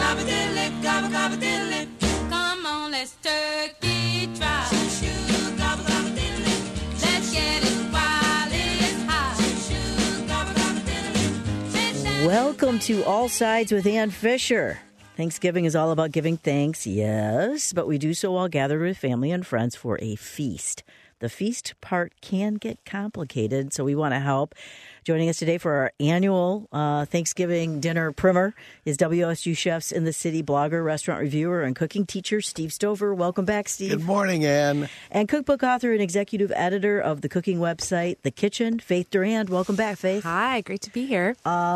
Come on, let's turkey try. Let's get it while it's hot. Welcome to All Sides with Ann Fisher. Thanksgiving is all about giving thanks, yes, but we do so while gathered with family and friends for a feast. The feast part can get complicated, so we want to help. Joining us today for our annual Thanksgiving dinner primer is WSU Chefs in the City blogger, restaurant reviewer, and cooking teacher Steve Stover. Welcome back, Steve. Good morning, Ann. And cookbook author and executive editor of the cooking website, The Kitchen, Faith Durand. Welcome back, Faith. Hi, great to be here.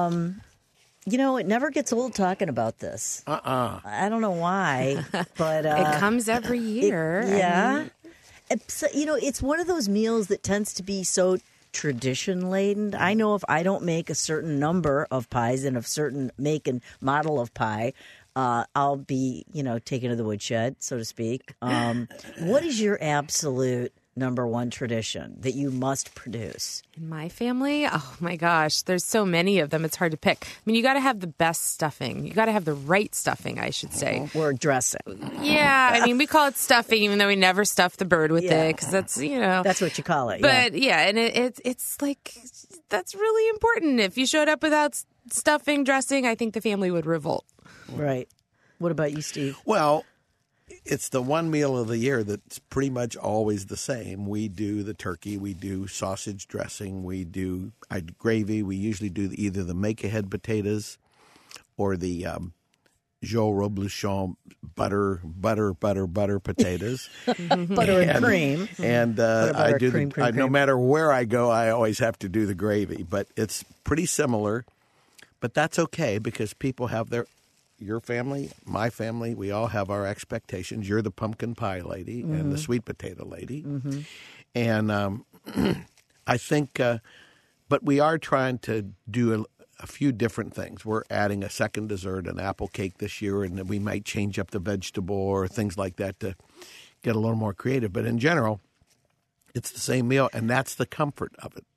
You know, it never gets old talking about this. I don't know why, but it comes every year. Yeah. So, you know, it's one of those meals that tends to be so tradition laden. I know if I don't make a certain number of pies and a certain make and model of pie, I'll be, taken to the woodshed, so to speak. What is your absolute number one tradition that you must produce? In my family, oh my gosh, there's so many of them. It's hard to pick. I mean, you got to have the best stuffing. You got to have the right stuffing, I should say. Or dressing. Yeah, I mean, we call it stuffing, even though we never stuff the bird with it, because that's, That's what you call it. But and it's like, that's really important. If you showed up without stuffing, dressing, I think the family would revolt. Right. What about you, Steve? Well, it's the one meal of the year that's pretty much always the same. We do the turkey, we do sausage dressing, we do gravy. We usually do either the make-ahead potatoes or the Joe Robuchon butter potatoes. Butter and cream. And I do cream. no matter where I go, I always have to do the gravy. But it's pretty similar. But that's okay because people have your family, my family, we all have our expectations. You're the pumpkin pie lady and the sweet potato lady. Mm-hmm. And I think, but we are trying to do a few different things. We're adding a second dessert, an apple cake this year, and we might change up the vegetable or things like that to get a little more creative. But in general, it's the same meal, and that's the comfort of it.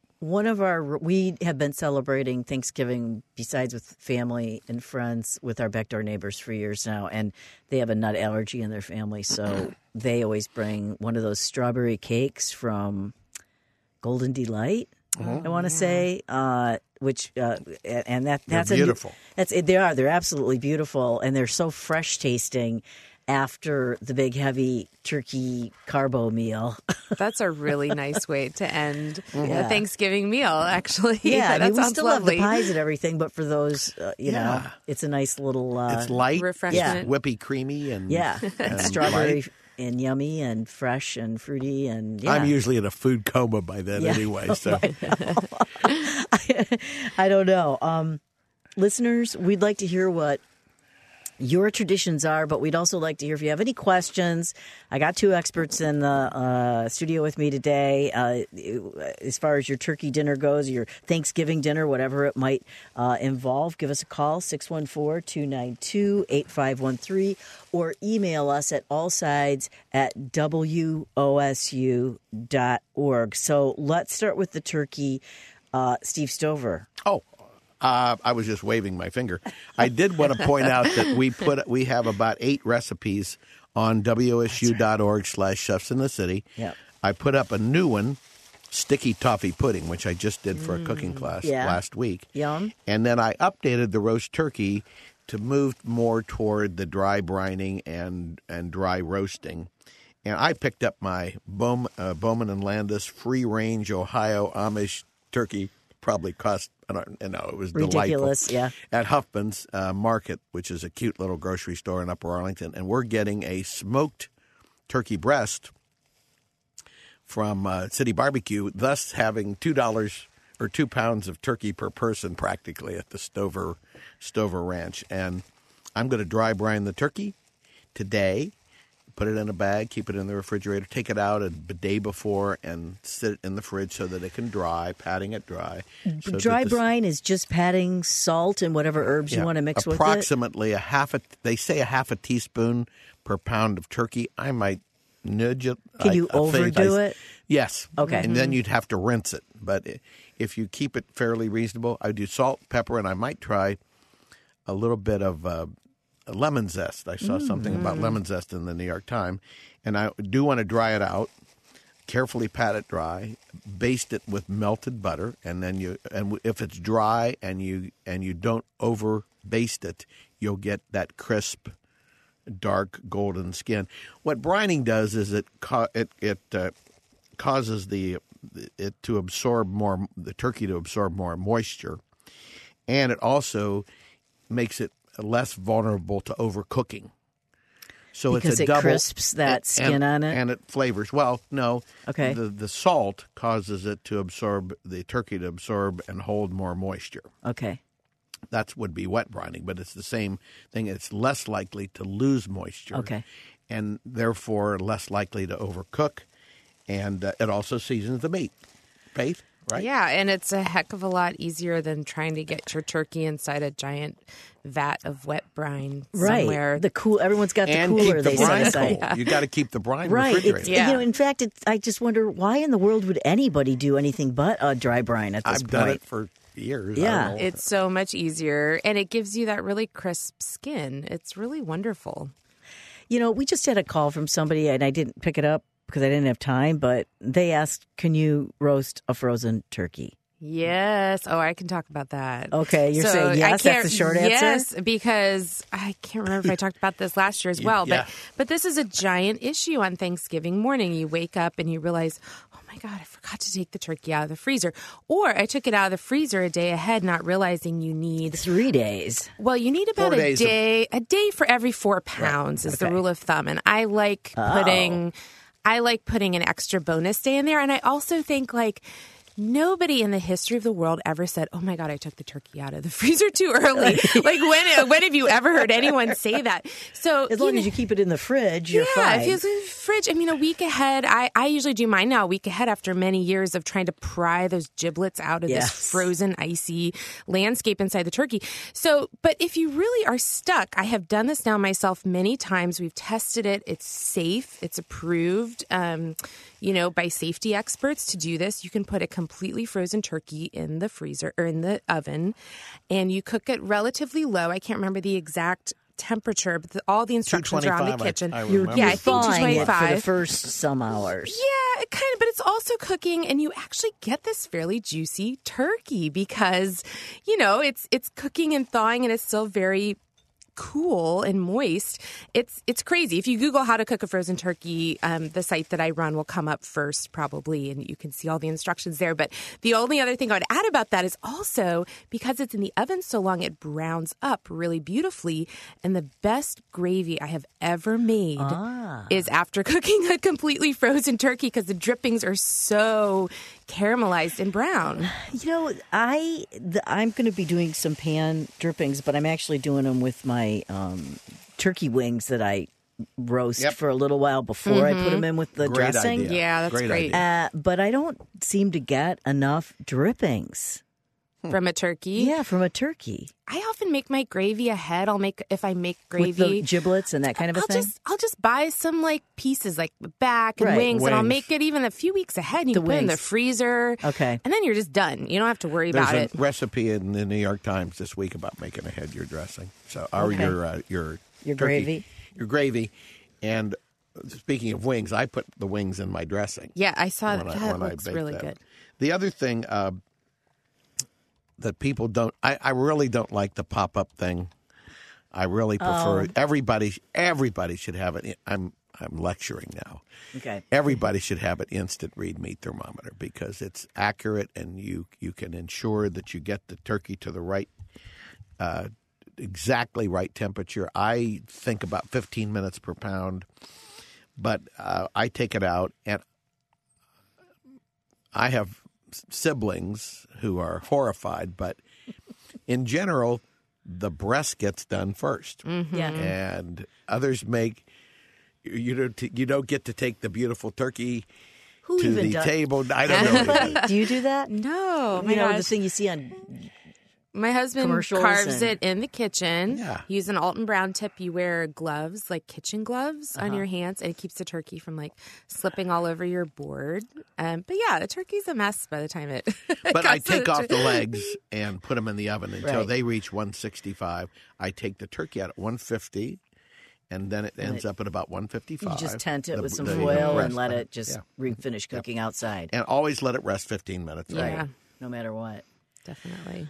We have been celebrating Thanksgiving besides with family and friends with our backdoor neighbors for years now, and they have a nut allergy in their family, so they always bring one of those strawberry cakes from Golden Delight. I want to say, which and that's beautiful. They're absolutely beautiful, and they're so fresh tasting. After the big, heavy turkey carbo meal. That's a really nice way to end a Thanksgiving meal, actually. Yeah, that we sounds still lovely. have the pies and everything, but for those, it's a nice little... it's light, refreshment. Whippy creamy, and and strawberry light. And yummy and fresh and fruity. And I'm usually in a food coma by then anyway. So I don't know. Listeners, we'd like to hear what your traditions are, but we'd also like to hear if you have any questions. I got two experts in the studio with me today. As far as your turkey dinner goes, your Thanksgiving dinner, whatever it might involve, give us a call, 614-292-8513, or email us at allsides@wosu.org. So let's start with the turkey. Steve Stover. I was just waving my finger. I did want to point out that we have about 8 recipes on WSU.org/chefs in the city. Yep. I put up a new one, sticky toffee pudding, which I just did for a cooking class last week. Yum. And then I updated the roast turkey to move more toward the dry brining and dry roasting. And I picked up my Bowman and Landis free-range Ohio Amish turkey. Probably cost, it was ridiculous, delightful. At Huffman's Market, which is a cute little grocery store in Upper Arlington. And we're getting a smoked turkey breast from City Barbecue, thus having $2 or 2 pounds of turkey per person practically at the Stover Ranch. And I'm going to dry brine the turkey today. Put it in a bag, keep it in the refrigerator, take it out a day before and sit it in the fridge so that it can dry, patting it dry. So dry brine is just patting salt and whatever herbs you want to mix with it? Approximately they say a half a teaspoon per pound of turkey. I might nudge it. Can you overdo it? Yes. Okay. And then you'd have to rinse it. But if you keep it fairly reasonable, I do salt, pepper, and I might try a little bit of lemon zest. I saw something about lemon zest in the New York Times, and I do want to dry it out, carefully pat it dry, baste it with melted butter, and then if it's dry and you don't over baste it, you'll get that crisp, dark golden skin. What brining does is it causes the turkey to absorb more moisture, and it also makes it less vulnerable to overcooking. So because it's a it double, crisps that skin on it? and it flavors. Well, no. Okay. The salt causes it to absorb, the turkey to absorb and hold more moisture. Okay. That would be wet brining, but it's the same thing. It's less likely to lose moisture. Okay. And therefore less likely to overcook. And it also seasons the meat. Faith, right? Yeah, and it's a heck of a lot easier than trying to get your turkey inside a giant vat of wet brine somewhere. Right. Everyone's got the And cooler keep the they set brine aside. cold. You got to keep the brine Right. refrigerated. Yeah. In fact, I just wonder why in the world would anybody do anything but a dry brine at this I've point? done it for years. Yeah. I don't know. It's so much easier, and it gives you that really crisp skin. It's really wonderful. We just had a call from somebody, and I didn't pick it up because I didn't have time, but they asked, can you roast a frozen turkey? Yes. Oh, I can talk about that. Okay, you're So saying yes, that's the short answer? Yes, because I can't remember if I talked about this last year as well. Yeah. But this is a giant issue on Thanksgiving morning. You wake up and you realize, oh my God, I forgot to take the turkey out of the freezer. Or I took it out of the freezer a day ahead, not realizing you need 3 days. Well, you need about 4 a days day for every 4 pounds is the Okay. rule of thumb. And I like putting an extra bonus day in there. And I also think nobody in the history of the world ever said, oh my God, I took the turkey out of the freezer too early. When have you ever heard anyone say that? So As long as you keep it in the fridge, you're fine. if it's in the fridge, a week ahead. I usually do mine now a week ahead after many years of trying to pry those giblets out of Yes. this frozen, icy landscape inside the turkey. So, but if you really are stuck, I have done this now myself many times. We've tested it. It's safe. It's approved, by safety experts to do this. You can put a completely frozen turkey in the freezer or in the oven, and you cook it relatively low. I can't remember the exact temperature, but all the instructions are on the 225, kitchen. I You're remember. Yeah, I think thawing it for 225. the first some hours. Yeah, it kind of, but it's also cooking, and you actually get this fairly juicy turkey because, it's cooking and thawing, and it's still very cool and moist. It's crazy. If you Google how to cook a frozen turkey, the site that I run will come up first probably, and you can see all the instructions there. But the only other thing I would add about that is also because it's in the oven so long, it browns up really beautifully. And the best gravy I have ever made is after cooking a completely frozen turkey because the drippings are so caramelized and brown. I'm going to be doing some pan drippings, but I'm actually doing them with my turkey wings that I roast Yep. for a little while before I put them in with the Great dressing. idea. Yeah, that's great. idea. But I don't seem to get enough drippings. From a turkey. Yeah, from a turkey. I often make my gravy ahead. If I make With the gravy, giblets and that kind of a thing? I'll just buy some pieces like the back and Right. wings, and I'll Wings. make it even a few weeks ahead. And you The can put it in the wings. freezer. Okay. And then you're just done. You don't have to worry There's about a it. recipe in the New York Times this week about making ahead your dressing. So, or Okay. your Your turkey- gravy? your gravy. And speaking of wings, I put the wings in my dressing. Yeah, I saw that. when That I looks bake really them. good. The other thing that people don't, I really don't like the pop-up thing. I really prefer everybody should have it. I'm lecturing now. Okay. Everybody should have an instant read meat thermometer because it's accurate and you can ensure that you get the turkey to the right, exactly right temperature. I think about 15 minutes per pound, but I take it out and I have siblings who are horrified, but in general, the breast gets done first. Yeah. And others make you don't get to take the beautiful turkey Who to even the does- table. I don't know. Do you do that? No, The thing you see on My husband commercials carves and- it in the kitchen. Yeah. You use an Alton Brown tip. You wear gloves, like kitchen gloves, Uh-huh. on your hands, and it keeps the turkey from like slipping all over your board. But yeah, the turkey's a mess by the time it. But I comes to take off the legs and put them in the oven until Right. they reach 165. I take the turkey out at 150, and then it ends up at about 155. You just tent it The- with some the foil rest and let of it just yeah. finish cooking outside. And always let it rest 15 minutes. Yeah, No matter what. definitely.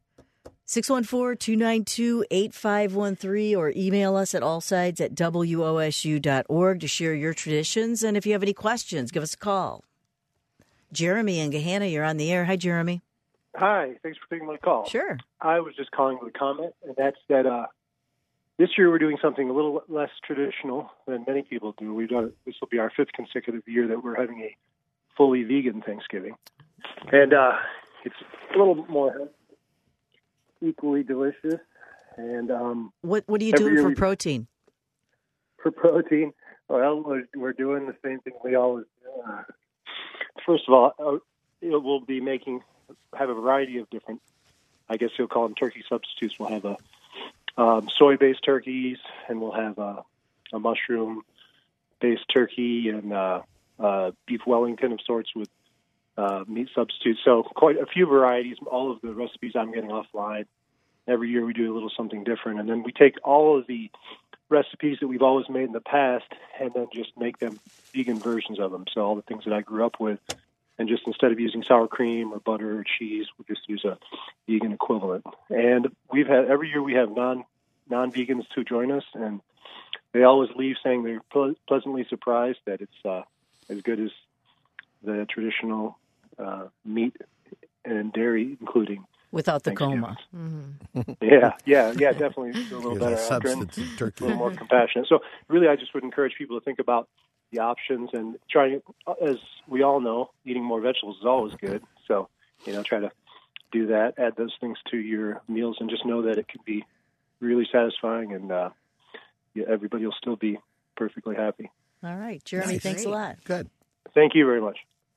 614-292-8513 or email us at allsides@wosu.org to share your traditions. And if you have any questions, give us a call. Jeremy and Gahanna, you're on the air. Hi, Jeremy. Hi, thanks for taking my call. Sure. I was just calling with a comment, and that's that this year we're doing something a little less traditional than many people do. This will be our 5th consecutive year that we're having a fully vegan Thanksgiving, and it's a little more equally delicious. And What are you Every doing year for we- protein? for protein, well, we're doing the same thing we always do. First of all, we'll be have a variety of different, I guess you'll call them turkey substitutes. We'll have soy-based turkeys, and we'll have a mushroom-based turkey and beef Wellington of sorts with meat substitutes. So quite a few varieties. All of the recipes I'm getting offline. Every year we do a little something different, and then we take all of the recipes that we've always made in the past and then just make them vegan versions of them. So all the things that I grew up with, and just instead of using sour cream or butter or cheese, we'll just use a vegan equivalent. And every year we have non-vegans who join us, and they always leave saying they're pleasantly surprised that it's as good as the traditional meat and dairy, including Without the Thanksgiving. coma. Yeah, definitely a little You're better the after and substance of a turkey. little more compassionate. So really, I just would encourage people to think about the options and trying, as we all know, eating more vegetables is always good. So, try to do that, add those things to your meals, and just know that it can be really satisfying, and everybody will still be perfectly happy. All right, Jeremy, Nice. thanks a lot. Good. Thank you very much.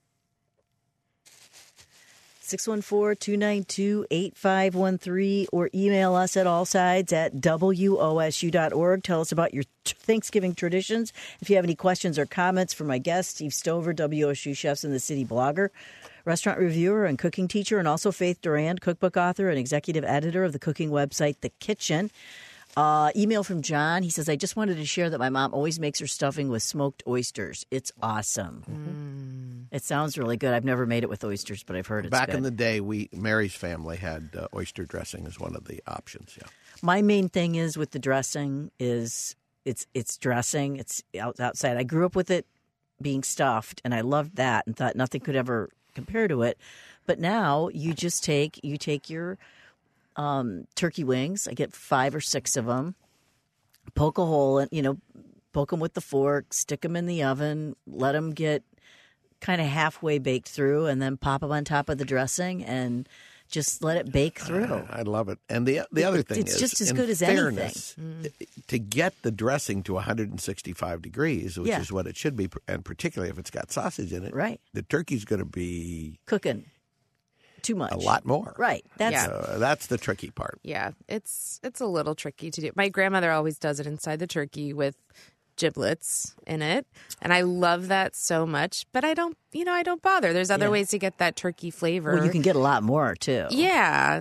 614-292-8513 or email us at allsides@wosu.org. Tell us about your Thanksgiving traditions. If you have any questions or comments for my guest, Steve Stover, WSU Chefs in the City blogger, restaurant reviewer and cooking teacher, and also Faith Durand, cookbook author and executive editor of the cooking website The Kitchen. Email from John. He says, I just wanted to share that my mom always makes her stuffing with smoked oysters. It's awesome. It sounds really good. I've never made it with oysters, but I've heard it's Back good. in the day, Mary's family had oyster dressing as one of the options. Yeah. My main thing is with the dressing is it's dressing. It's outside. I grew up with it being stuffed, and I loved that and thought nothing could ever compare to it. But now you just take your turkey wings. I get 5 or 6 of them. Poke a hole in, poke them with the fork, stick them in the oven, let them get kind of halfway baked through, and then pop them on top of the dressing and just let it bake through. I love it. And the other thing It's is, just as in good as fairness, to get the dressing to 165 degrees, which Yeah. is what it should be, and particularly if it's got sausage in it, Right. the turkey's going to be Cooking too much. a lot more. Right. That's That's the tricky part. Yeah, it's a little tricky to do. My grandmother always does it inside the turkey with giblets in it, and I love that so much. But I don't bother. There's other Yeah. ways to get that turkey flavor. well, you can get a lot more too. Yeah.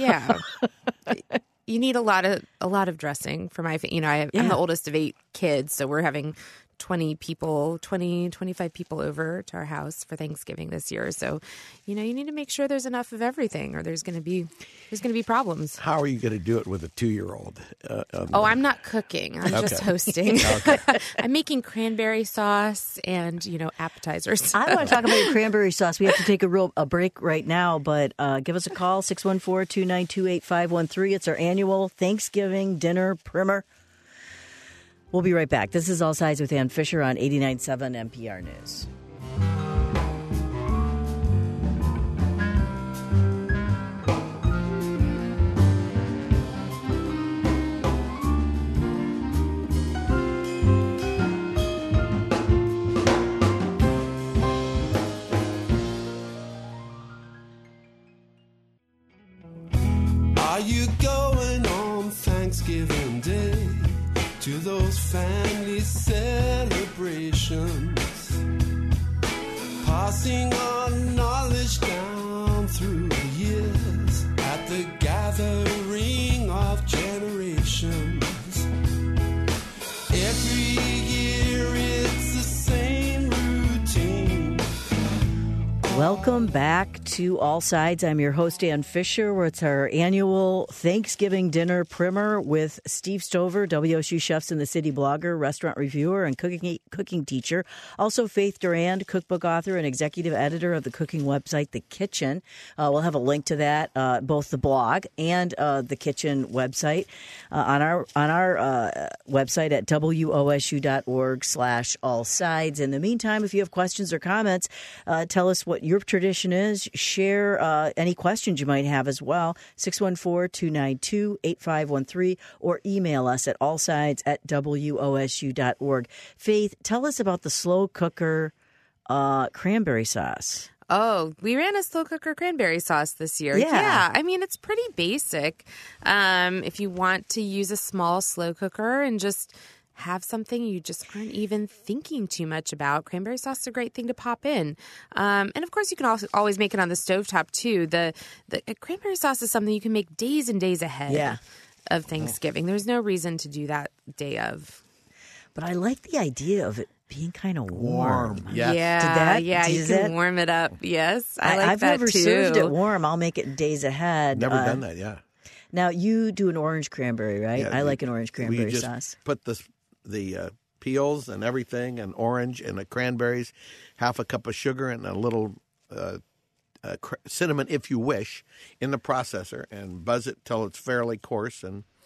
You need a lot of dressing for my. I'm Yeah. the oldest of 8 kids, so we're having 25 people over to our house for Thanksgiving this year. So, you need to make sure there's enough of everything, or there's going to be problems. How are you going to do it with a 2-year-old? Oh, I'm not cooking. I'm just hosting. I'm making cranberry sauce and, appetizers. I want to talk about your cranberry sauce. We have to take a break right now, but give us a call, 614-292-8513. It's our annual Thanksgiving dinner primer. We'll be right back. This is All Sides with Ann Fisher on 89.7 NPR News. to those family celebrations, passing on knowledge down through the years at the gathering of generations. Every year it's the same routine. Welcome back to All Sides. I'm your host, Ann Fisher, where it's our annual Thanksgiving dinner primer with Steve Stover, WSU Chefs in the City blogger, restaurant reviewer, and cooking teacher. Also, Faith Durand, cookbook author and executive editor of the cooking website, The Kitchen. We'll have a link to that, both the blog and The Kitchen website, on our website at wosu.org/allsides. In the meantime, if you have questions or comments, tell us what your tradition is. Share any questions you might have as well. 614-292-8513 or email us at allsides@wosu.org. Faith, tell us about the slow cooker cranberry sauce. Oh, we ran a slow cooker cranberry sauce this year. Yeah. I mean, it's pretty basic. If you want to use a small slow cooker and just have something you just aren't even thinking too much about, cranberry sauce is a great thing to pop in. And of course, you can also always make it on the stovetop too. The cranberry sauce is something you can make days and days ahead of Thanksgiving. There's no reason to do that day of. But I like the idea of it being kind of warm. Yes. Yeah, you can warm it up. Yes, I like I've that never too. served it warm. I'll make it days ahead. Never done that, yeah. Now, you do an orange cranberry, right? Yeah, I like an orange cranberry we just sauce. Put the peels and everything and orange and the cranberries, half a cup of sugar and a little cinnamon, if you wish, in the processor and buzz it till it's fairly coarse.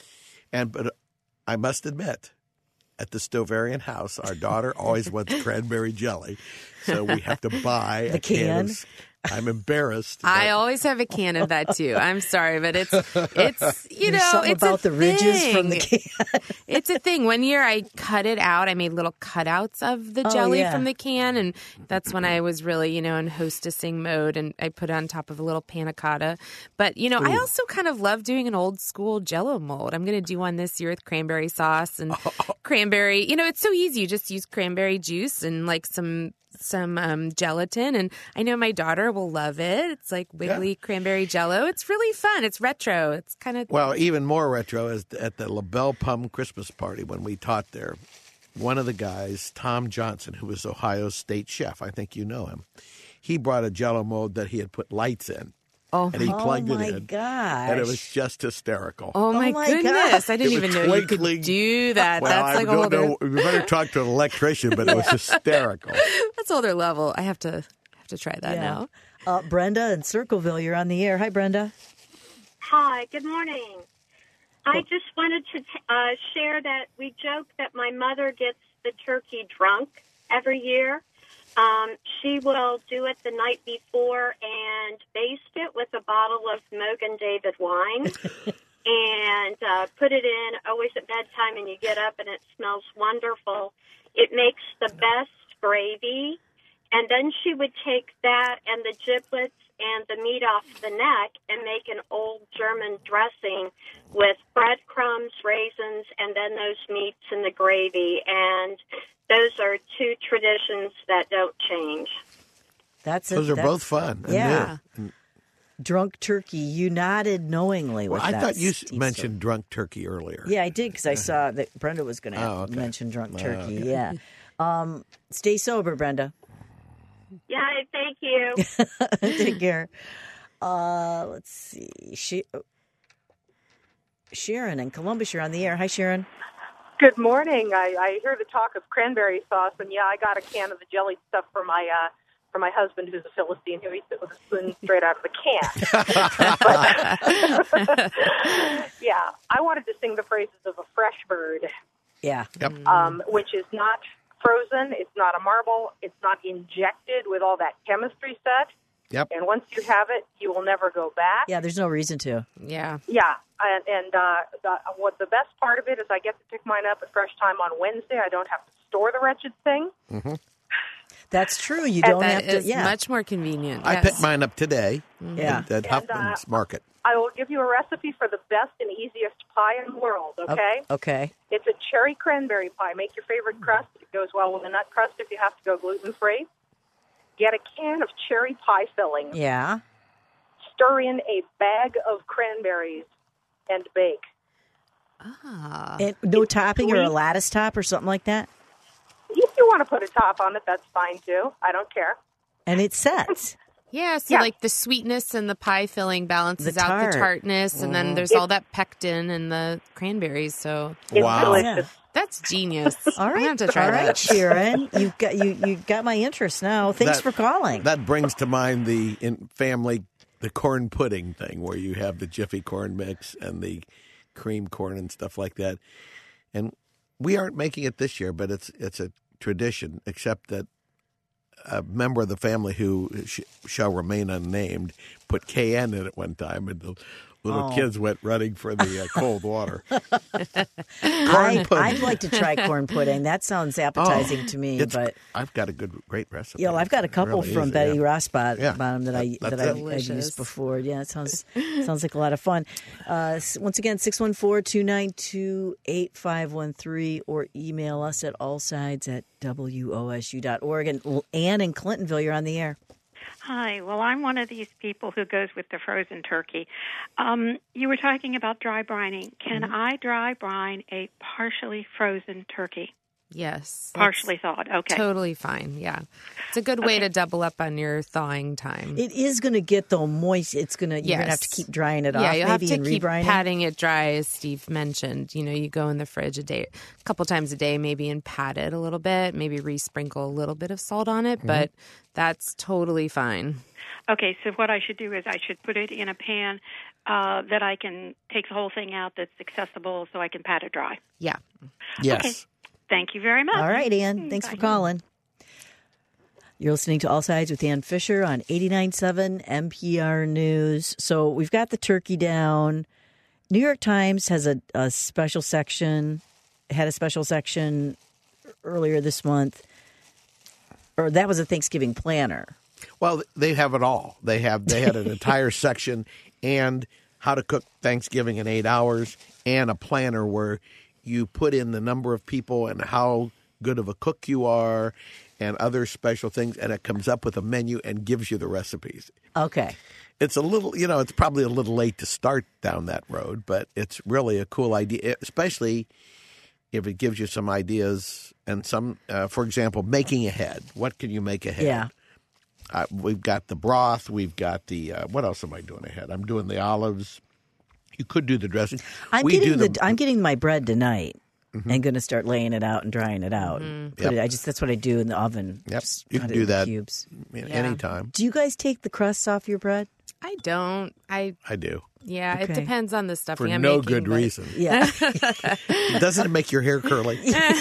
But I must admit, at the Stovarian house, our daughter always wants cranberry jelly, so we have to buy The a can. can? I'm embarrassed. I always have a can of that too. I'm sorry, but it's you There's know something it's about a the ridges thing. from the can. It's a thing. One year I cut it out. I made little cutouts of the jelly yeah. from the can, and that's when I was really in hostessing mode, and I put it on top of a little panna cotta. But I also kind of love doing an old school Jell-O mold. I'm going to do one this year with cranberry sauce and cranberry. It's so easy. You just use cranberry juice and like some gelatin, and I know my daughter will love it. It's like wiggly cranberry Jell-O. It's really fun. It's retro. It's kind of even more retro is at the LaBelle Plum Christmas party when we taught there. One of the guys, Tom Johnson, who was Ohio's state chef, I think you know him, he brought a Jell-O mold that he had put lights in. Oh, and he plugged it in. Gosh. And it was just hysterical. Oh my goodness. God. I didn't It was even know you twinkling. could do that. Well, That's like a I whole don't know. We better talk to an electrician, but it was hysterical. that's a whole other level. I have to try that now. Brenda in Circleville, you're on the air. Hi, Brenda. Hi, good morning. I just wanted to share that we joke that my mother gets the turkey drunk every year. She will do it the night before and baste it with a bottle of Mogan David wine and put it in always at bedtime, and you get up and it smells wonderful. It makes the best gravy. And then she would take that and the giblets and the meat off the neck and make an old German dressing with breadcrumbs, raisins, and then those meats and the gravy. And those are two traditions that don't change. Those are both fun. Yeah. Drunk turkey. You nodded knowingly with I that. thought you Steve mentioned drunk turkey earlier. Yeah, I did because I saw that Brenda was going to mention drunk turkey. Yeah. Stay sober, Brenda. Yeah, thank you. Take care. Let's see. Sharon in Columbus, you're on the air. Hi, Sharon. Good morning. I hear the talk of cranberry sauce, and I got a can of the jelly stuff for my husband, who's a Philistine, who eats it with a spoon straight out of the can. Yeah, I wanted to sing the praises of a fresh bird. Yeah. Yep. Which is not frozen, it's not a marble, it's not injected with all that chemistry set. Yep. And once you have it, you will never go back. Yeah, there's no reason to. Yeah. Yeah. And what the best part of it is I get to pick mine up at Fresh Time on Wednesday. I don't have to store the wretched thing. Mm-hmm. That's true. You don't That have to. is Yeah. much more convenient. I yes. picked mine up today Yeah. at Huffman's Market. I will give you a recipe for the best and easiest pie in the world, okay? Okay. It's a cherry cranberry pie. Make your favorite crust. It goes well with a nut crust if you have to go gluten-free. Get a can of cherry pie filling. Yeah. Stir in a bag of cranberries and bake. And no topping or a sweet. lattice top or something like that? If you want to put a top on it, that's fine too. I don't care. And it sets. Yeah, so Yeah. like the sweetness and the pie filling balances The out tart. the tartness, and then there's all that pectin and the cranberries. So It's Wow. delicious. that's genius. All I'm right. gonna have to try All right, that. Sharon. You got my interest now. Thanks That- for calling. That brings to mind the corn pudding thing where you have the Jiffy corn mix and the cream corn and stuff like that. And we aren't making it this year, but it's a tradition, except that a member of the family who shall remain unnamed put KN in it one time, and the little kids went running for the cold water. I'd like to try corn pudding. That sounds appetizing to me. But I've got a great recipe. I've got a couple It from really Betty is, Rossbottom Yeah. that That's I've it. used Delicious. before. Yeah, it sounds like a lot of fun. Once again, 614-292-8513 or email us at allsides@wosu.org. And Ann in Clintonville, you're on the air. Hi. Well, I'm one of these people who goes with the frozen turkey. You were talking about dry brining. Can I dry brine a partially frozen turkey? Yes, Partially that's thawed. Okay. totally fine. Yeah, it's a good way to double up on your thawing time. It is going to get though moist. You're going to have to Yes. keep drying it off. Yeah, you'll have maybe to and keep rebrining. patting it dry, as Steve mentioned. You know, you go in the fridge a couple times a day, maybe, and pat it a little bit. Maybe resprinkle a little bit of salt on it, but that's totally fine. Okay, so what I should do is I should put it in a pan that I can take the whole thing out that's accessible so I can pat it dry. Yeah. Yes. Okay. Thank you very much. All right, Ann. Thanks for calling. You're listening to All Sides with Ann Fisher on 89.7 NPR News. So we've got the turkey down. New York Times has a special section, had a special section earlier this month, or that was a Thanksgiving planner. Well, they have it all. They had an entire section and how to cook Thanksgiving in 8 hours and a planner where you put in the number of people and how good of a cook you are and other special things, and it comes up with a menu and gives you the recipes. Okay. It's a little, it's probably a little late to start down that road, but it's really a cool idea, especially if it gives you some ideas and some, for example, making ahead. What can you make ahead? Yeah. We've got the broth. We've got the, what else am I doing ahead? I'm doing the olives. You could do the dressing. I'm getting my bread tonight and going to start laying it out and drying it out. That's what I do in the oven. Yep. Just You cut can it do in that cubes. anytime. Do you guys take the crusts off your bread? I don't. I do. Yeah, it Okay. depends on the stuffing For I'm no making, good but- reason. Yeah. Doesn't it make your hair curly?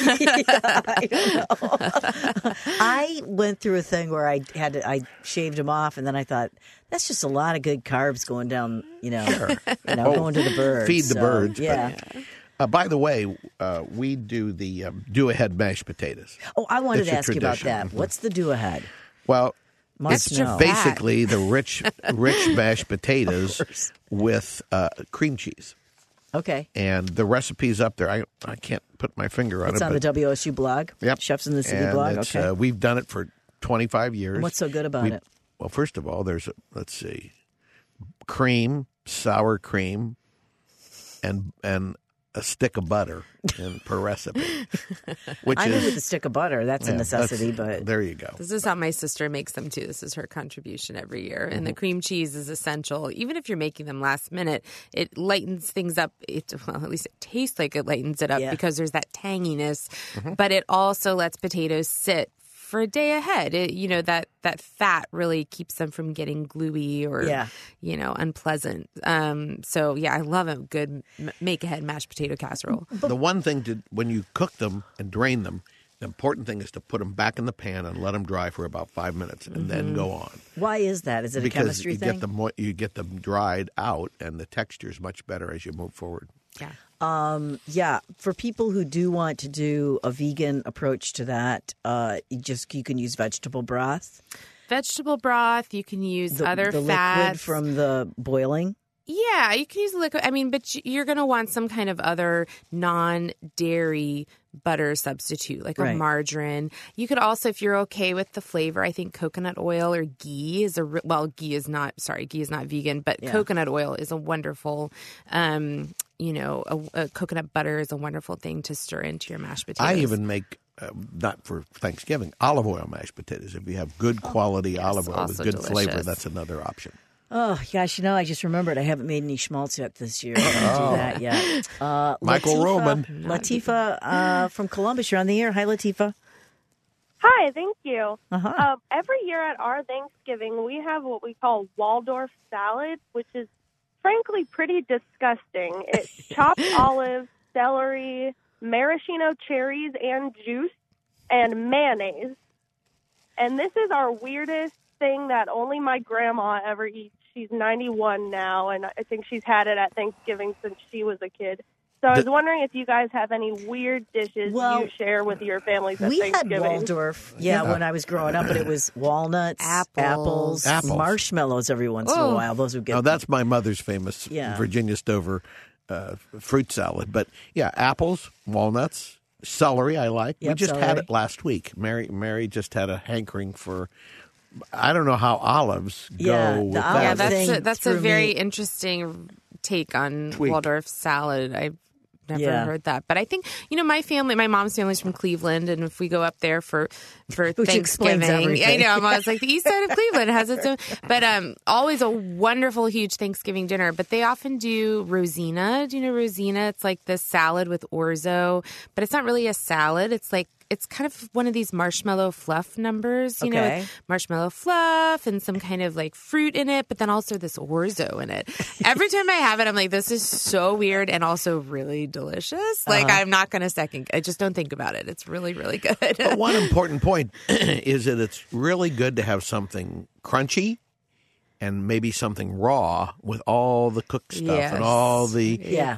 I don't know. I went through a thing where I shaved them off, and then I thought that's just a lot of good carbs going down. Going to the birds. Feed the birds. Yeah. But, by the way, we do the do-ahead mashed potatoes. Oh, I wanted It's to a ask you about tradition. that. What's the do ahead? Well, Must Extra know. fat. basically the rich mashed potatoes with cream cheese. Okay. And the recipe's up there. I can't put my finger on It's it. on the but, WSU blog. Yep. Chefs in the City and blog. it's, Okay. we've done it for 25 years. And what's so good about it? Well, first of all, there's cream, sour cream, and a stick of butter per recipe. Which I is knew with a stick of butter. That's a necessity, but there you go. This is how my sister makes them too. This is her contribution every year. And the cream cheese is essential. Even if you're making them last minute, it lightens things up. At least it tastes like it lightens it up Yeah. because there's that tanginess. But it also lets potatoes sit for a day ahead. That fat really keeps them from getting gluey or unpleasant. So I love a good make ahead mashed potato casserole. The one thing when you cook them and drain them, the important thing is to put them back in the pan and let them dry for about 5 minutes and then go on. why is that? Is it a Because chemistry thing? you get them dried out and the texture is much better as you move forward. Yeah. Yeah, for people who do want to do a vegan approach to that, you can use vegetable broth. Vegetable broth. You can use other the fats liquid from the boiling. Yeah, you can use liquid. I mean, but you're going to want some kind of other non-dairy butter substitute, like a margarine. You could also, if you're okay with the flavor, I think coconut oil or ghee is ghee is not vegan, but coconut oil is a wonderful, a coconut butter is a wonderful thing to stir into your mashed potatoes. I even make, not for Thanksgiving, olive oil mashed potatoes. If you have good quality olive oil with good flavor, that's another option. Oh, gosh, I just remembered I haven't made any schmaltz yet this year. I didn't do that yet. Michael Roman. Latifa from Columbus, you're on the air. Hi, Latifa. Hi, thank you. Every year at our Thanksgiving, we have what we call Waldorf salad, which is frankly pretty disgusting. It's chopped olives, celery, maraschino cherries and juice, and mayonnaise. And this is our weirdest thing that only my grandma ever eats. She's 91 now, and I think she's had it at Thanksgiving since she was a kid. So I was wondering if you guys have any weird dishes you share with your families at Thanksgiving. We had Waldorf, when I was growing up, but it was walnuts, apples, marshmallows every once in a while. Those would get. Oh, that's my mother's famous Virginia Stover fruit salad. But apples, walnuts, celery. I like. We just had it last week. Mary just had a hankering for. I don't know how olives go with that. Yeah, that's a very interesting take on Waldorf salad. I've never heard that. But I think, my mom's family's from Cleveland, and if we go up there for Thanksgiving, I know, I'm always like, the east side of Cleveland has its own, but always a wonderful, huge Thanksgiving dinner. But they often do Rosina. Do you know Rosina? It's like this salad with orzo, but it's not really a salad. It's kind of one of these marshmallow fluff numbers, with marshmallow fluff and some kind of like fruit in it, but then also this orzo in it. Every time I have it, I'm like, this is so weird and also really delicious. Like, I'm not going to I just don't think about it. It's really, really good. But one important point is that it's really good to have something crunchy and maybe something raw with all the cooked stuff and all the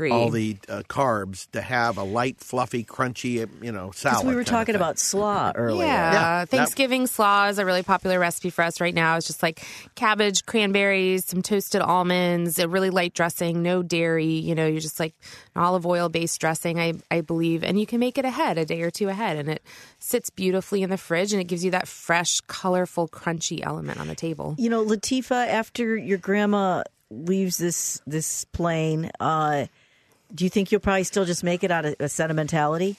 carbs, to have a light, fluffy, crunchy, salad. Because we were talking about slaw earlier. Yeah, Thanksgiving slaw is a really popular recipe for us right now. It's just like cabbage, cranberries, some toasted almonds, a really light dressing, no dairy. You're just like an olive oil based dressing, I believe, and you can make it a day or two ahead, and it sits beautifully in the fridge, and it gives you that fresh, colorful, crunchy element on the table. Latifa, after your grandma leaves this plane, do you think you'll probably still just make it out of a sentimentality?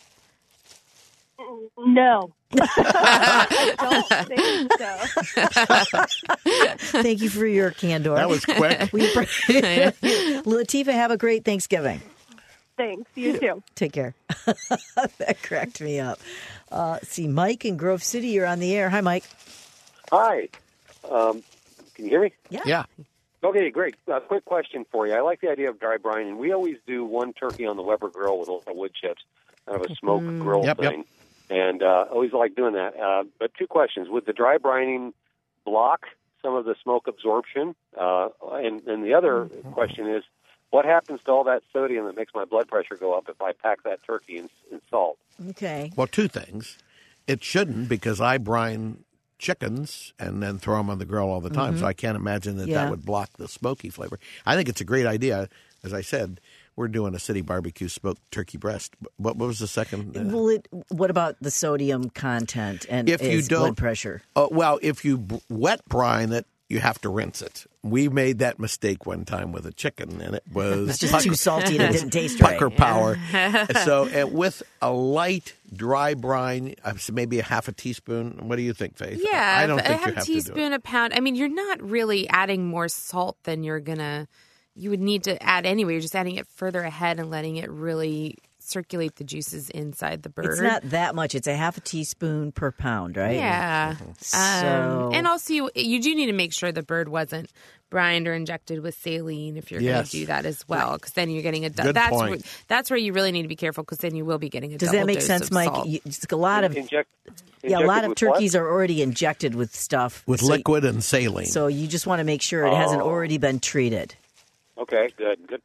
No. I don't think so. Thank you for your candor. That was quick. Latifa, have a great Thanksgiving. Thanks. You too. Take care. That cracked me up. See, Mike in Grove City, you're on the air. Hi, Mike. Hi. Can you hear me? Yeah. Okay, great. Quick question for you. I like the idea of dry brining. We always do one turkey on the Weber grill with a lot of wood chips, kind of a smoke grill thing. And always like doing that. But two questions. Would the dry brining block some of the smoke absorption? And the other question is, what happens to all that sodium that makes my blood pressure go up if I pack that turkey in salt? Okay. Well, two things. It shouldn't, because I brine chickens and then throw them on the grill all the time. So I can't imagine that would block the smoky flavor. I think it's a great idea. As I said, we're doing a city barbecue smoked turkey breast. What was the second? What about the sodium content and blood pressure? Well, if you wet brine it, you have to rinse it. We made that mistake one time with a chicken, and it was just too salty and it didn't taste right. Pucker power. So with a light dry brine, maybe a half a teaspoon. What do you think, Faith? Yeah, I don't think you have a teaspoon, a pound. I mean, you're not really adding more salt than you would need to add anyway. You're just adding it further ahead and letting it really circulate the juices inside the bird. It's not that much. It's a half a teaspoon per pound, right? Yeah. And also, you do need to make sure the bird wasn't brined or injected with saline if you're going to do that as well, because then you're getting a Good point. That's where you really need to be careful, because then you will be getting a Does double that make dose sense, of Mike? salt. A lot of a lot of turkeys are already injected with stuff with liquid and saline. So you just want to make sure it hasn't already been treated. Okay, good point.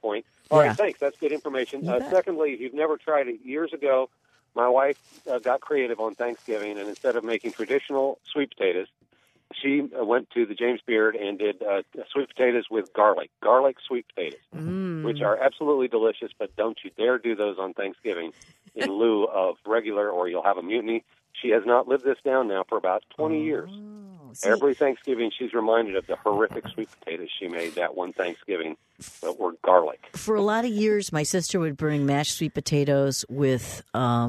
All Yeah. right, thanks. That's good information. You bet. Secondly, if you've never tried it, years ago, my wife got creative on Thanksgiving, and instead of making traditional sweet potatoes, she went to the James Beard and did sweet potatoes with garlic sweet potatoes, which are absolutely delicious, but don't you dare do those on Thanksgiving in lieu of regular, or you'll have a mutiny. She has not lived this down now for about 20 years. See, Every Thanksgiving, she's reminded of the horrific sweet potatoes she made that one Thanksgiving that were garlic. for a lot of years, my sister would bring mashed sweet potatoes with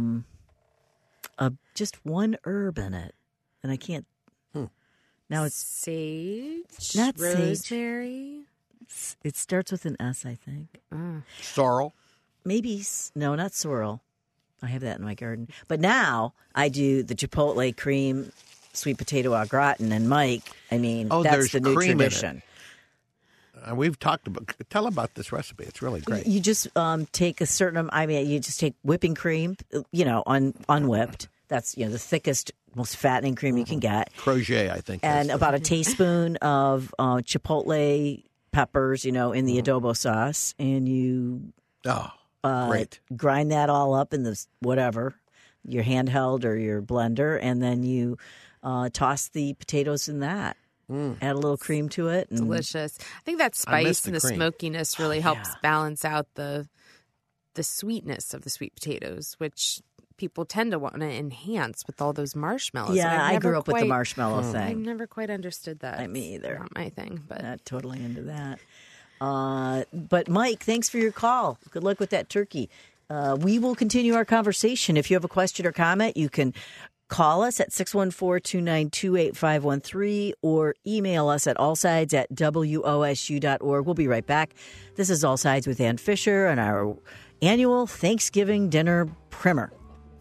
just one herb in it, and I can't. Now it's Sage, not sage. rosemary. It starts with an S, I think. Sorrel. Maybe no, not sorrel. I have that in my garden. But now I do the chipotle cream sweet potato au gratin, and Mike, I mean, that's there's the new cream in it. tradition. We've talked about. Tell about this recipe. It's really great. You just take a certain. I mean, you just take whipping cream, unwhipped. That's the thickest, most fattening cream you can get. Crochet, I think. And about a teaspoon of chipotle peppers, in the adobo sauce, and you great. grind that all up in the whatever, your handheld or your blender, and then you toss the potatoes in that. Add a little cream to it. And Delicious. I think that I miss spice the and the cream. smokiness really helps balance out the sweetness of the sweet potatoes, which people tend to want to enhance with all those marshmallows. Yeah, And I've I never grew up with the quite- marshmallow I've thing. never quite understood that. Me either. It's not my thing, but Not totally into that. But Mike, thanks for your call. Good luck with that turkey. We will continue our conversation. If you have a question or comment, you can call us at 614-292-8513 or email us at allsides@wosu.org. We'll be right back. This is All Sides with Ann Fisher and our annual Thanksgiving dinner primer.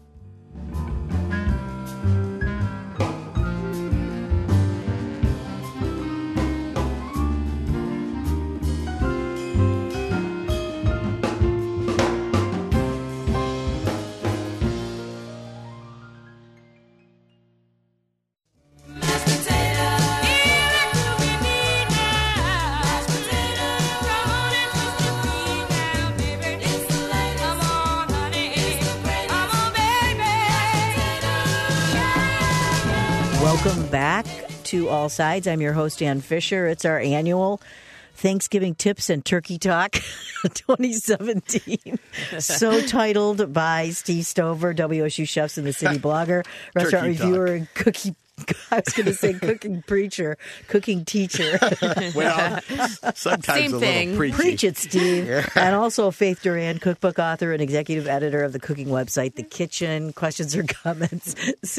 Welcome back to All Sides. I'm your host, Ann Fisher. It's our annual Thanksgiving Tips and Turkey Talk 2017. So titled by Steve Stover, WSU Chefs in the City blogger, restaurant Turkey reviewer, and I was going to say cooking preacher, cooking teacher. Well, sometimes Same a thing. little preachy. Preach it, Steve. And also Faith Duran, cookbook author and executive editor of the cooking website, The Kitchen. Questions or comments,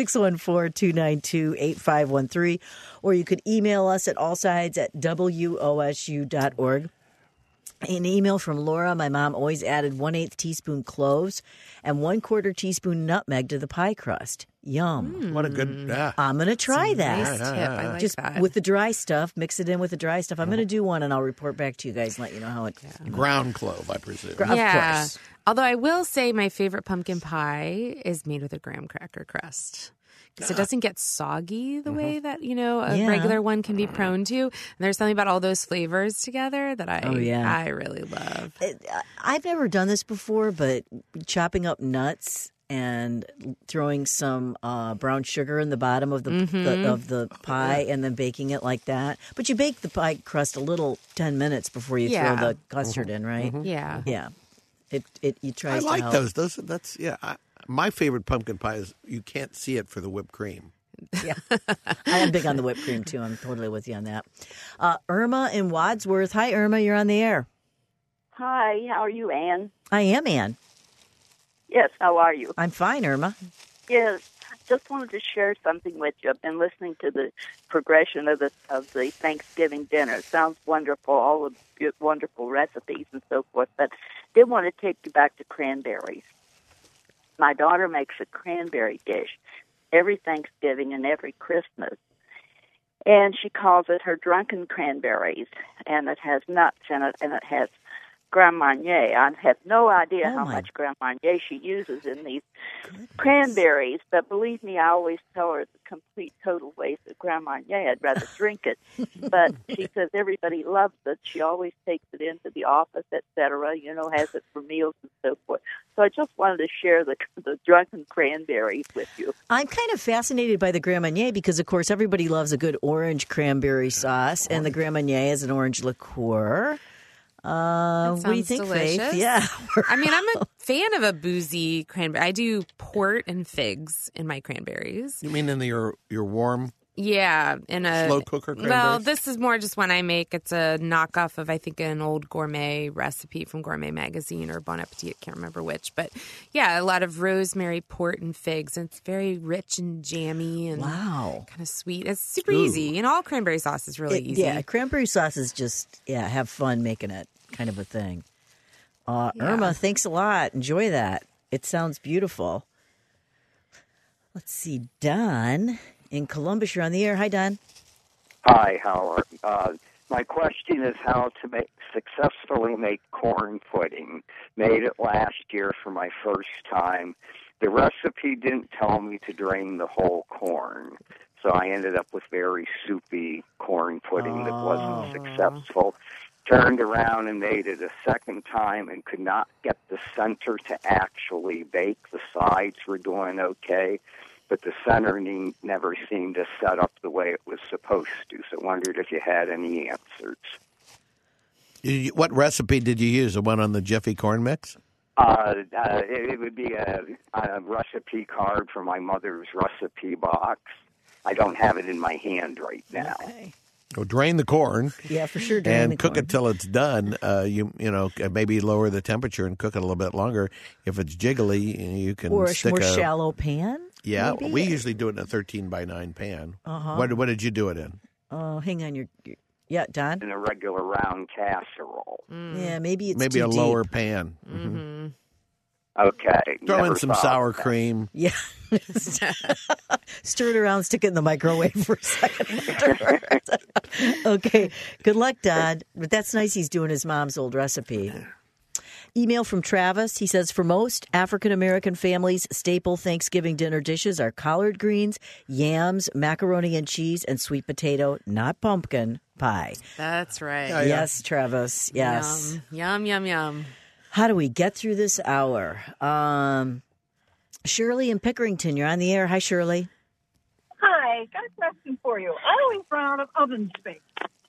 614-292-8513. Or you could email us at allsides@wosu.org. An email from Laura. My mom always added 1/8 teaspoon cloves and 1/4 teaspoon nutmeg to the pie crust. Yum. What a good. Yeah. I'm going to try that. nice tip. I like Just that. with the dry stuff, mix it in with the dry stuff. I'm going to do one, and I'll report back to you guys and let you know how it. Ground clove, I presume. Of yeah. course. Although I will say my favorite pumpkin pie is made with a graham cracker crust. Because it doesn't get soggy the way that, a regular one can be prone to. And there's something about all those flavors together that I really love. I've never done this before, but chopping up nuts and throwing some brown sugar in the bottom of the pie and then baking it like that. But you bake the pie crust a little 10 minutes before you throw the custard in, right? Yeah. Yeah. It tries I to like help. those. That's my favorite pumpkin pie is you can't see it for the whipped cream. Yeah. I am big on the whipped cream, too. I'm totally with you on that. Irma in Wadsworth. Hi, Irma. You're on the air. Hi. How are you, Ann? I am Ann. Yes. How are you? I'm fine, Irma. Yes. Just wanted to share something with you. I've been listening to the progression of the Thanksgiving dinner. It sounds wonderful, all the wonderful recipes and so forth, but did want to take you back to cranberries. My daughter makes a cranberry dish every Thanksgiving and every Christmas, and she calls it her drunken cranberries, and it has nuts in it, and it has Grand Marnier. I have no idea how much Grand Marnier she uses in these cranberries, but believe me, I always tell her it's a complete, total waste of Grand Marnier. I'd rather drink it. But she says everybody loves it. She always takes it into the office, etc., has it for meals and so forth. So I just wanted to share the drunken cranberries with you. I'm kind of fascinated by the Grand Marnier because, of course, everybody loves a good orange cranberry sauce, and the Grand Marnier is an orange liqueur. What do you think, delicious. Faith? Yeah. I mean, I'm a fan of a boozy cranberry. I do port and figs in my cranberries. You mean in your warm? Yeah, in a slow cooker cranberries? Well, this is more just one I make. It's a knockoff of, I think, an old gourmet recipe from Gourmet Magazine or Bon Appetit. I can't remember which. But yeah, a lot of rosemary, port, and figs. And it's very rich and jammy and kind of sweet. It's super easy. And all cranberry sauce is really easy. Yeah, cranberry sauce is just, have fun making it kind of a thing. Irma, thanks a lot. Enjoy that. It sounds beautiful. Let's see, Don in Columbus, you're on the air. Hi, Don. Hi, Howard. My question is how to successfully make corn pudding. Made it last year for my first time. The recipe didn't tell me to drain the whole corn, so I ended up with very soupy corn pudding that wasn't successful. Turned around and made it a second time and could not get the center to actually bake. The sides were doing okay, but the center never seemed to set up the way it was supposed to. So I wondered if you had any answers. What recipe did you use? The one on the Jiffy corn mix? It would be a recipe card from my mother's recipe box. I don't have it in my hand right now. Okay. Go drain the corn. Yeah, for sure. And cook it till it's done. You maybe lower the temperature and cook it a little bit longer. If it's jiggly, you can stick more shallow pan. Yeah, maybe? we usually do it in a 13-by-9 pan. Uh-huh. What did you do it in? Oh, hang on. Yeah, Don? In a regular round casserole. Yeah, maybe it's maybe too a deep. lower pan. Mm-hmm. Okay. Throw in some sour cream. Yeah. Stir it around, stick it in the microwave for a second. Okay. Good luck, Don. But that's nice he's doing his mom's old recipe. Email from Travis. He says, for most African-American families, staple Thanksgiving dinner dishes are collard greens, yams, macaroni and cheese, and sweet potato, not pumpkin, pie. That's right. Yes, Travis. Yes. Yum, yum, yum. How do we get through this hour? Shirley in Pickerington, you're on the air. Hi, Shirley. Hi, got a question for you. I always run out of oven space.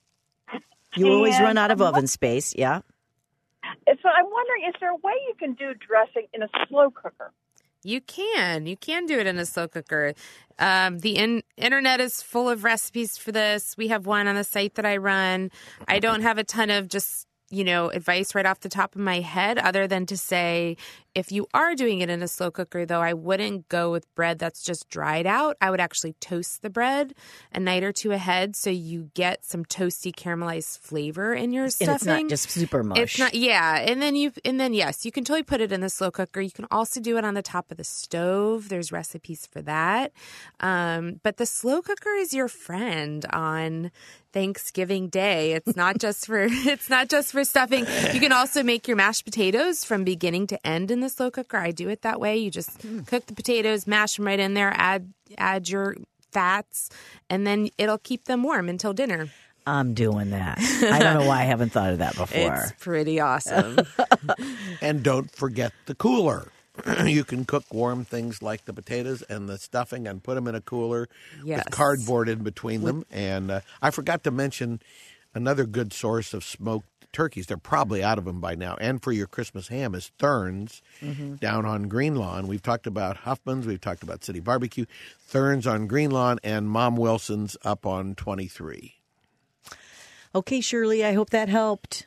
You always run out of oven space, yeah? So I'm wondering, is there a way you can do dressing in a slow cooker? You can do it in a slow cooker. The internet is full of recipes for this. We have one on the site that I run. I don't have a ton of just advice right off the top of my head other than to say if you are doing it in a slow cooker, though, I wouldn't go with bread that's just dried out. I would actually toast the bread a night or two ahead so you get some toasty caramelized flavor in your stuffing. And it's not just super mush. It's not, yeah. And then yes, you can totally put it in the slow cooker. You can also do it on the top of the stove. There's recipes for that. But the slow cooker is your friend on Thanksgiving Day. It's not just for stuffing. You can also make your mashed potatoes from beginning to end in the slow cooker. I do it that way. You just cook the potatoes, mash them right in there, add your fats, and then it'll keep them warm until dinner. I'm doing that. I don't know why I haven't thought of that before. It's pretty awesome. And don't forget the cooler. You can cook warm things like the potatoes and the stuffing and put them in a cooler with cardboard in between them. And I forgot to mention another good source of smoked turkeys. They're probably out of them by now. And for your Christmas ham is Thurns down on Green Lawn. We've talked about Huffman's. We've talked about City Barbecue. Thurns on Green Lawn and Mom Wilson's up on 23. Okay, Shirley, I hope that helped.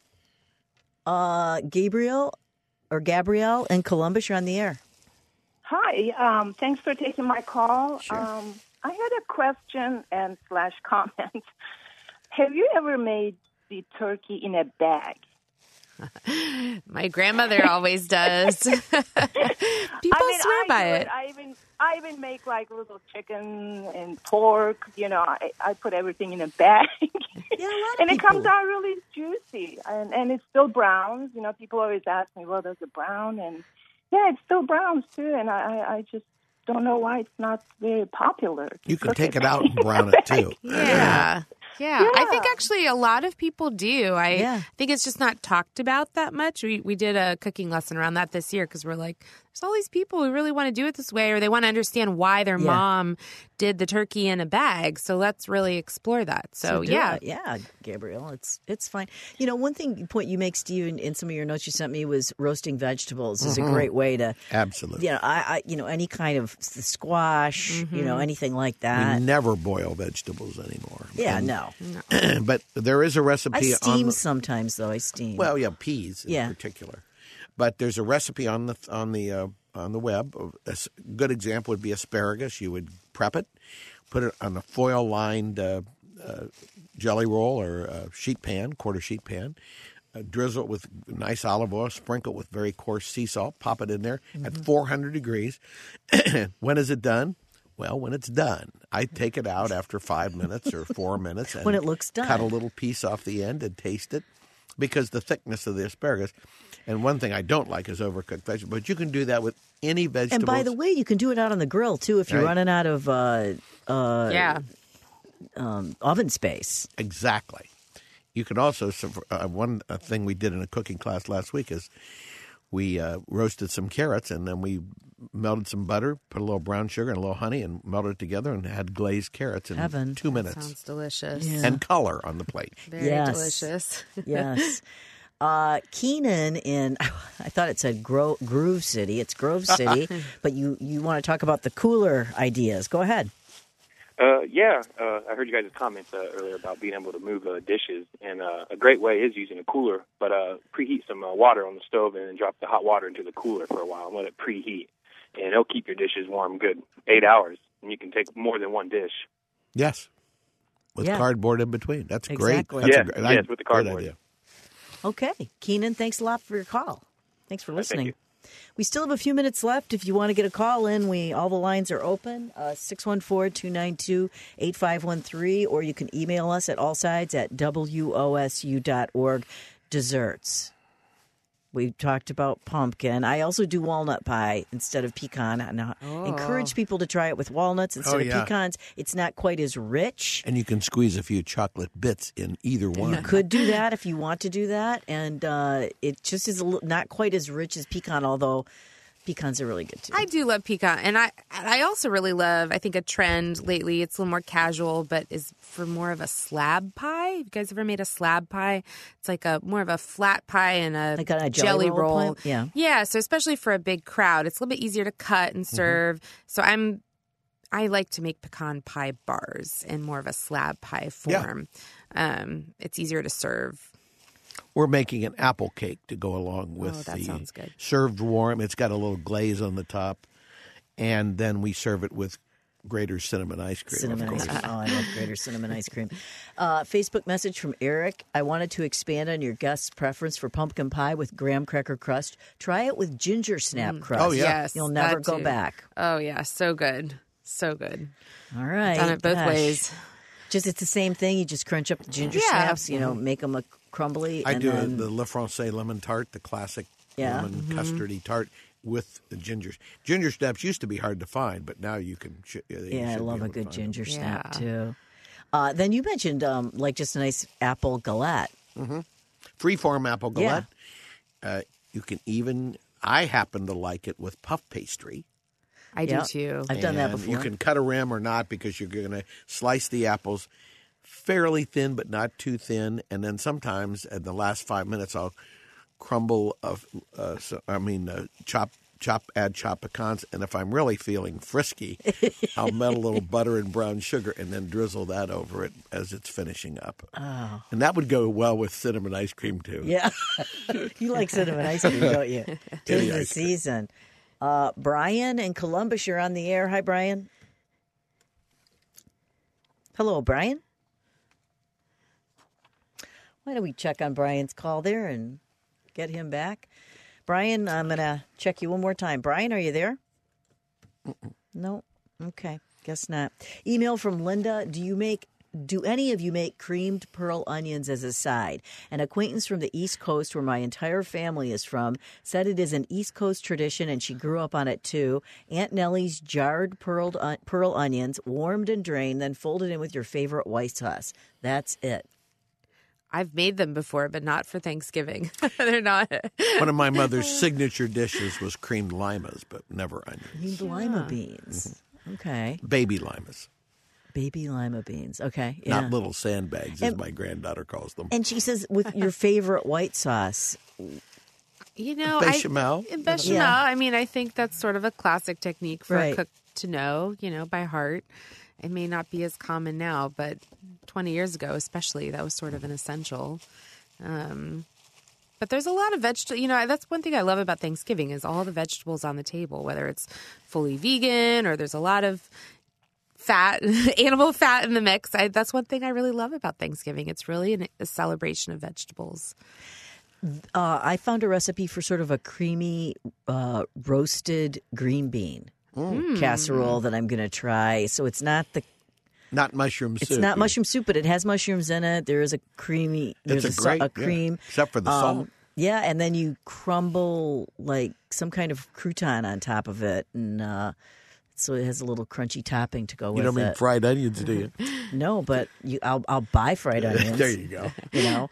Gabrielle in Columbus, you're on the air. Hi, thanks for taking my call. Sure. I had a question and / comment. Have you ever made the turkey in a bag? My grandmother always does. People swear by it. I even make like little chicken and pork. I put everything in a bag, and it comes out really juicy, and it's still browns. People always ask me, "Well, does it brown?" And yeah, it's still browns too. And I just don't know why it's not very popular. You can take it out and brown it too. Yeah, I think actually a lot of people do. I think it's just not talked about that much. We did a cooking lesson around that this year because we're like, there's all these people who really want to do it this way, or they want to understand why their mom did the turkey in a bag. So let's really explore that. So yeah, Gabrielle, it's fine. One point you make, Steve, in some of your notes you sent me was roasting vegetables is a great way to absolutely. Any kind of squash, anything like that. We never boil vegetables anymore. Yeah, no. But there is a recipe. I steam sometimes, though. I steam. Well, yeah, peas in particular. But there's a recipe on the web. A good example would be asparagus. You would prep it, put it on a foil-lined jelly roll or sheet pan, quarter sheet pan. Drizzle it with nice olive oil. Sprinkle it with very coarse sea salt. Pop it in there at 400 degrees. When is it done? Well, when it's done. I take it out after 5 minutes or 4 minutes. And when it looks done. Cut a little piece off the end and taste it because the thickness of the asparagus. And one thing I don't like is overcooked vegetables. But you can do that with any vegetables. And by the way, you can do it out on the grill, too, if you're running out of oven space. Exactly. You can also one thing we did in a cooking class last week is we roasted some carrots and then we melted some butter, put a little brown sugar and a little honey, and melted it together and had glazed carrots in 2 minutes. Sounds delicious. Yeah. And color on the plate. Very delicious. Yes. Keenan I thought it said Groove City. It's Grove City, but you want to talk about the cooler ideas. Go ahead. I heard you guys' comments earlier about being able to move dishes, and a great way is using a cooler, but preheat some water on the stove and then drop the hot water into the cooler for a while and let it preheat, and it'll keep your dishes warm good 8 hours, and you can take more than one dish. Yes, with cardboard in between. That's exactly. great. Yes, with the cardboard. Idea. Okay, Keenan, thanks a lot for your call. Thanks for listening. Thank you. We still have a few minutes left. If you want to get a call in, all the lines are open, 614-292-8513, or you can email us at allsides@wosu.org. Desserts. We talked about pumpkin. I also do walnut pie instead of pecan. And I encourage people to try it with walnuts instead of pecans. It's not quite as rich. And you can squeeze a few chocolate bits in either one. You could do that if you want to do that. And it just is not quite as rich as pecan, although pecans are really good too. I do love pecan. And I also really love, I think, a trend lately. It's a little more casual, but is for more of a slab pie. Have you guys ever made a slab pie? It's like more of a flat pie and a jelly roll. Yeah. Yeah. So especially for a big crowd, it's a little bit easier to cut and serve. So I like to make pecan pie bars in more of a slab pie form. Yeah. It's easier to serve. We're making an apple cake to go along with sounds good. Served warm. It's got a little glaze on the top, and then we serve it with Grater's cinnamon ice cream. Cinnamon ice cream. Oh, I love Grater's cinnamon ice cream. Facebook message from Eric. I wanted to expand on your guest's preference for pumpkin pie with graham cracker crust. Try it with ginger snap crust. Oh, yeah. Yes, you'll never go back. Oh, yeah. So good. So good. All right. Done it both ways. Just it's the same thing. You just crunch up the ginger snaps, make them look crumbly. I do the Le Francais lemon tart, the classic lemon custardy tart with the gingers. Ginger snaps used to be hard to find, but now you can. I love a good ginger snap too. Then you mentioned just a nice apple galette. Mm-hmm. Freeform apple galette. Yeah. You can even. I happen to like it with puff pastry. I do too. I've done that before. You can cut a rim or not because you're going to slice the apples fairly thin but not too thin. And then sometimes in the last 5 minutes I'll crumble chopped pecans. And if I'm really feeling frisky, I'll melt a little butter and brown sugar and then drizzle that over it as it's finishing up. Oh. And that would go well with cinnamon ice cream too. Yeah. You like cinnamon ice cream, don't you? Tis the season. Brian in Columbus, you're on the air. Hi, Brian. Hello, Brian. Why don't we check on Brian's call there? And get him back. Brian, I'm going to check you one more time. Brian, are you there? No? Okay. Guess not. Email from Linda. Do any of you make creamed pearl onions as a side? An acquaintance from the East Coast, where my entire family is from, said it is an East Coast tradition, and she grew up on it too. Aunt Nellie's jarred pearl onions, warmed and drained, then folded in with your favorite white sauce. That's it. I've made them before, but not for Thanksgiving. They're not. One of my mother's signature dishes was creamed limas, but never onions. Creamed lima beans. Okay. Baby limas. Baby lima beans. Okay. Yeah. Not little sandbags, as my granddaughter calls them. And she says, with your favorite white sauce. You know, bechamel. Bechamel. Yeah. I mean, I think that's sort of a classic technique for Right. a cook to know, by heart. It may not be as common now, but 20 years ago, especially, that was sort of an essential. But there's a lot of vegetables. That's one thing I love about Thanksgiving is all the vegetables on the table, whether it's fully vegan or there's a lot of fat, animal fat in the mix. That's one thing I really love about Thanksgiving. It's really a celebration of vegetables. I found a recipe for sort of a creamy roasted green bean casserole that I'm going to try. So it's not mushroom soup. It's not mushroom soup, but it has mushrooms in it. There is a creamy. There's a cream, except for the salt. Yeah, and then you crumble like some kind of crouton on top of it, and so it has a little crunchy topping to go with it. You don't mean fried onions, do you? No, but I'll buy fried onions. There you go.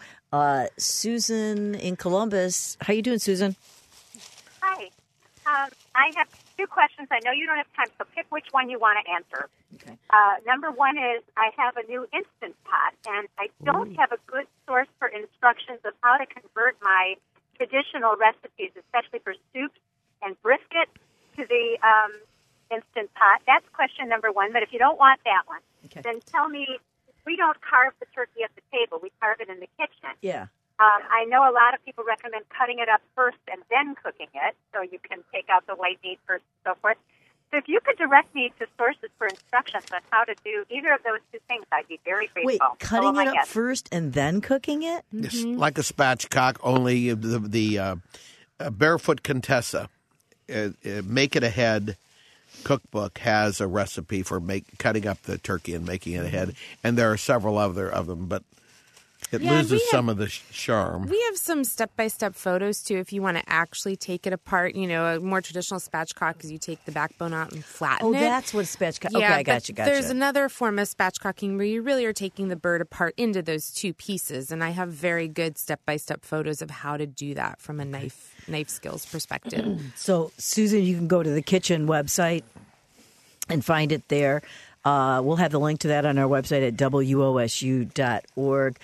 Susan in Columbus. How you doing, Susan? Hi. I have two questions. I know you don't have time, so pick which one you want to answer. Okay. Number one is I have a new Instant Pot, and I don't have a good source for instructions of how to convert my traditional recipes, especially for soups and brisket, to the Instant Pot. That's question number one. But if you don't want that one, then tell me, we don't carve the turkey at the table. We carve it in the kitchen. Yeah. I know a lot of people recommend cutting it up first and then cooking it, so you can take out the white meat first and so forth. So if you could direct me to sources for instructions on how to do either of those two things, I'd be very grateful. Wait, cutting it up first and then cooking it? It's like a spatchcock, only the Barefoot Contessa, Make It Ahead cookbook has a recipe for cutting up the turkey and making it ahead, and there are several other of them, but it loses some of the charm. We have some step-by-step photos, too, if you want to actually take it apart. A more traditional spatchcock is you take the backbone out and flatten it. Oh, that's what spatchcock. Yeah, okay, I got you. There's another form of spatchcocking where you really are taking the bird apart into those two pieces, and I have very good step-by-step photos of how to do that from a knife skills perspective. So, Susan, you can go to the kitchen website and find it there. We'll have the link to that on our website at wosu.org.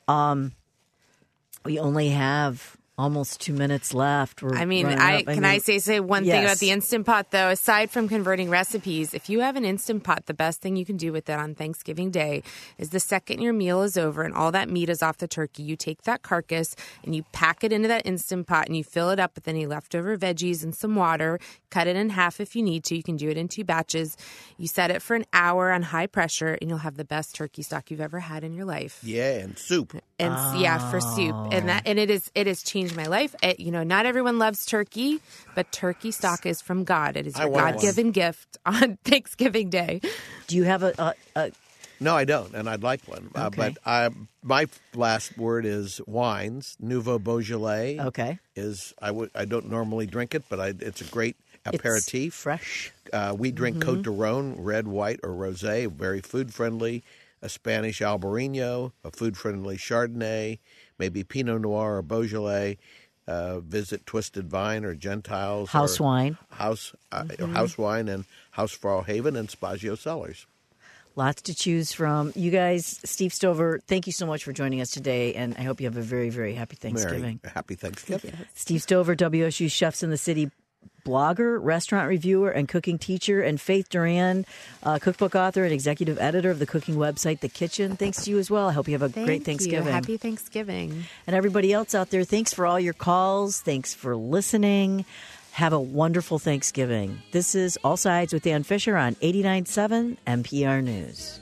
We only have almost 2 minutes left. I say one thing about the Instant Pot, though? Aside from converting recipes, if you have an Instant Pot, the best thing you can do with it on Thanksgiving Day is the second your meal is over and all that meat is off the turkey, you take that carcass and you pack it into that Instant Pot and you fill it up with any leftover veggies and some water. Cut it in half if you need to. You can do it in 2 batches. You set it for an hour on high pressure and you'll have the best turkey stock you've ever had in your life. Yeah, and soup. For soup. And it has changed my life. Not everyone loves turkey, but turkey stock is from God. It is your God-given gift on Thanksgiving Day. Do you have a No, I don't, and I'd like one. Okay. But my last word is wines. Nouveau Beaujolais. Okay. I don't normally drink it, but it's a great aperitif. It's fresh. We drink Côte de Rhône, red, white, or rosé, very food-friendly. A Spanish Albarino, a food-friendly Chardonnay, maybe Pinot Noir or Beaujolais. Visit Twisted Vine or Gentiles. House wine. House wine and House Frauhaven and Spazio Cellars. Lots to choose from. You guys, Steve Stover, thank you so much for joining us today, and I hope you have a very, very happy Thanksgiving. Happy Thanksgiving. Yes. Steve Stover, WSU Chefs in the City blogger, restaurant reviewer, and cooking teacher, and Faith Duran, cookbook author and executive editor of the cooking website, The Kitchen. Thanks to you as well. I hope you have a great Thanksgiving. Happy Thanksgiving. And everybody else out there, thanks for all your calls. Thanks for listening. Have a wonderful Thanksgiving. This is All Sides with Dan Fisher on 89.7 NPR News.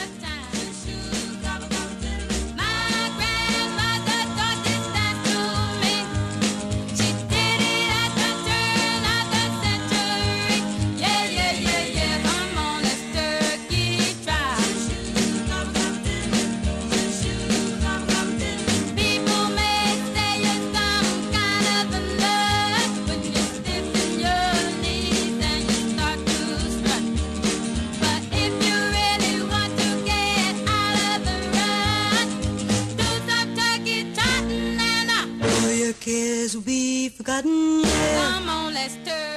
My grandmother taught this dance to cares will be forgotten. Yeah. Come on, let's stir.